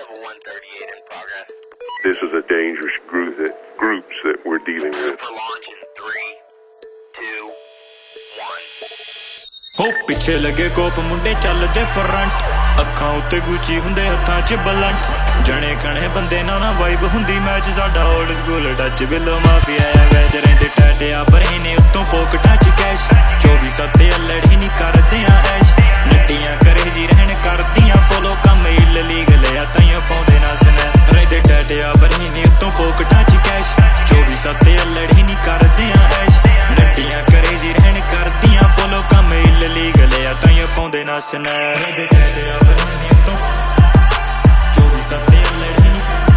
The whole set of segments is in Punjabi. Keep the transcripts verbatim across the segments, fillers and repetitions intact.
level one thirty-eight in progress. This is a dangerous group that groups that we're dealing with. For launch in three, two, one. ਹੋ ਪਿੱਛੇ ਲੱਗੇ ਕੋਪ ਮੁੰਡੇ ਚੱਲਦੇ ਫਰੰਟ ਅੱਖਾਂ ਉੱਤੇ ਗੁੱਚੀ ਹੁੰਦੇ ਹੱਥਾਂ 'ਚ ਬਲੰਟ ਜਣੇ ਖਣੇ ਬੰਦੇ ਨਾਲ ਨਾ ਵਾਈਬ ਹੁੰਦੀ ਮੈਚ ਸਾਡਾ ਓਲਡ ਸਕੂਲ ਟੱਚ ਬਿੱਲੋ ਮਾਫੀਆ ਐ ਵਿੱਚ ਰਹਿੰਦੇ ਟੈਡਿਆ ਬਰੇ ਨੇ ਉੱਤੋਂ ਪੋਕਟਾਂ 'ਚ ਕੈਸ਼ ਚੌਵੀ ਸੱਤ ਲੜੀ ਨਹੀਂ ਕਰਦੇ ਆ ਐਸ਼ ਨੱਟੀਆਂ ਕਰੇ ਜੀ ਰਹਿਣ ਕਰਦੀਆਂ ਫੋਲੋ ਕੰਮ ਇਲੀਗਲ ਆ ਤਾਈਆਂ ਪਾਉਂਦੇ ਨਾ ਸਨੈ ਰਹਿੰਦੇ ਟੈਡਿਆ ਬਰੇ ਨੇ ਉੱਤੋਂ ਪੋਕਟਾਂ 'ਚ ਕੈਸ਼ ਚੌਵੀ ਸੱਤ ਲੜੀ ਨਹੀਂ ਕਰਦੇ ਆ ਐਸ਼ ਨੱਟੀਆਂ ਕਰੇ ਜੀ ਰਹਿਣ ਕਰਦੀਆਂ ਫੋਲੋ ਕੰਮ ਇਲੀਗਲ ਆ ਤਾਈਆਂ ਪਾਉਂਦੇ ਨਾ ਸਨੈ ਰਹਿੰਦੇ ਟੈਡਿਆ ਬਰੇ ਨੇ ਉੱਤੋਂ ਚੌਵੀ ਸੱਤ ਲੜੀ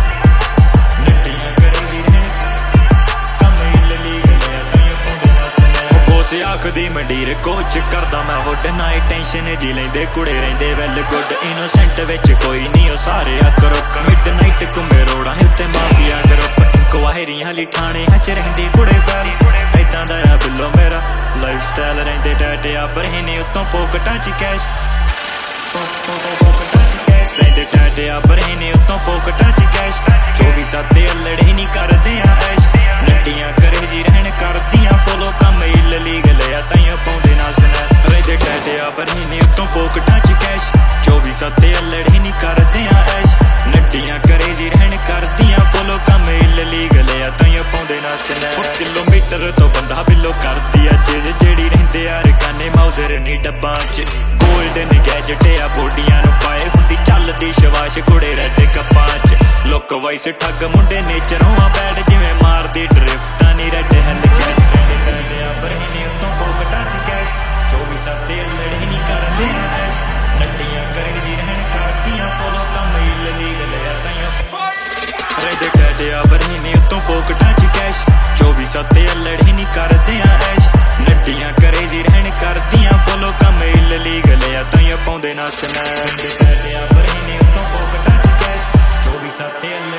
ਨੱਟੀਆਂ ਕਰੇ ਜੀ ਰਹਿਣ ਕੰਮ ਇਲੀਗਲ ਆ ਤਾਈਆਂ ਪਾਉਂਦੇ ਨਾ ਸਨੈ ਬੋਸ ਆਖਦੀ ਮੰਡੀਰ ਕੋਚ ਕਰਦਾ ਮੈਂ ਹੁੱਡ ਨਾ ਟੈਨਸ਼ਨ ਜੀ ਲੈਂਦੇ ਕੁੜੇ ਰਹਿੰਦੇ ਵੈਲ ਗੁੱਡ ਇਨੋਸੈਂਟ ਵਿੱਚ ਕੋਈ ਨਹੀਂ ਉਹ ਸਾਰੇ ਆ ਕਰੋ ਮਿਡ ਨਾਈਟ ਘੁੰਮੇ ਰੋੜਾਂ ਉੱਤੇ ਮਾਫੀਆ ਗਰੁੱਪ ਇਨਕੁਆਇਰੀਆਂ ਲਈ ਠਾਣਿਆਂ 'ਚ ਰਹਿੰਦੀ ਕੁੜੇ ਫੈਲ ਏਦਾਂ ਦਾ ਆ ਬਿੱਲੋ ਮੇਰਾ ਲਾਈਫ ਸਟਾਈਲ ਰਹਿੰਦੇ ਟੈਟਿਆ ਬਰੇ ਨੇ ਉੱਤੋਂ ਪੋਕਟਾਂ 'ਚ ਕੈਸ਼ ਪੋਕਟਾਂ 'ਚ ਕੈਸ਼ ਰਹਿੰਦੇ ਟੈਟਿਆ ਬਰੇ ਨੇ ਉੱਤੋਂ ਪੋਕਟਾਂ 'ਚ ਕੈਸ਼ ਚੌਵੀ ਸੱਤ ਲੜੇ ਨਹੀਂ ਕਰਦੇ ਆ ਐਸ਼ ਨੱਟੀਆਂ ਕਰੇ ਜੀ ਰਹਿਣ ਕਰਦੀਆਂ ਫੋਲੋ ਕੰਮ ਇਲੀਗਲ ਆ ਤਾਈਆਂ ਪਾਉਂਦੇ ਨਾ ਸਨੈ ਰਹਿੰਦੇ ਟੈਟਿਆ ਬਰੇ ਨੇ ਉੱਤੋਂ ਪੋਕਟਾਂ 'ਚ ਕੈਸ਼ ਚੌਵੀ ਸੱਤ ਲੜੇ ਨਹੀਂ ਕਰਦੇ ਆ ਐਸ਼ ਨੱਟੀਆਂ ਕਰੇ ਜੀ ਰਹਿਣ ਕਰਦੀਆਂ ਫੋਲੋ ਕੰਮ ਇਲੀਗਲ ਆ ਤਾਈਆਂ ਪਾਉਂਦੇ ਨਾ ਸਨੈ ਕਿਲੋਮੀਟਰ ਤੋਂ ਬੰਦਾ ਬਿੱਲੋ ਕਰਦੀ ਆ ਜੇ ਜਿਹੜੀ ਰਹਿੰਦੇ ਆ ਰਕਾਨੇ ਮਾਊਜ਼ਰ ਨਹੀਂ ਡੱਬਾਂ 'ਚ ਗੋਲਡਨ ਗੈਜਟ ਆ ਬੋਡੀਆਂ ਨੂੰ ਪਾਏ ਹੁੰਦੀ ਚੱਲਦੀ ਸ਼ਵਾਸ਼ ਕੁੜੇ ਰੈਡ ਕੱਪਾਂ 'ਚ ਲੁੱਕ ਵਾਈਸ ਠੱਗ ਮੁੰਡੇ ਨੇਚਰੋਂ ਆ ਬੈਡ ਜਿਵੇਂ ਮਾਰਦੀ ਡਰਿਫਟਾਂ ਨੀ ਰੈਡ ਹੈਲ ਕਹਿੰਦੇ ਆ ਬਰੇ ਨੇ ਉੱਤੋਂ ਪੋਕਟਾਂ 'ਚ ਕੈਸ਼ ਚੌਵੀ ਸੱਤ ਲੜੇ ਨਹੀਂ ਕਰਦੇ ਐਸ਼ ਨੱਟੀਆਂ ਕਰੇ ਜੀ ਰਹਿਣ ਕਰਦੀਆਂ ਫੋਲੋ ਕੰਮ ਇਲੀਗਲ ਆ ਤਾਈਆਂ ਰਹਿੰਦੇ ਟੈਟਿਆ ਬਰੇ ਨੇ ਉੱਤੋਂ ਪੋਕਟਾਂ 'ਚ ਕੈਸ਼ ਚੌਵੀ ਸੱਤ ਲੜੇ ਨਹੀਂ ਕਰਦੇ ਆ ਐਸ਼ ਨੱਟੀਆਂ ਕਰੇ ਜੀ ਰਹਿਣ ਕਰਦੀਆਂ ਫੋਲੋ ਕੰਮ ਇਲੀਗਲ ਆ ਤਾਈਆਂ ਪਾਉਂਦੇ ਨਾ ਸਨੈ ਟੈਟਿਆ ਬਰੇ ਨੇ ਉੱਤੋਂ ਪੋਕਟਾਂ 'ਚ ਕੈਸ਼ ਚੌਵੀ ਸੱਤ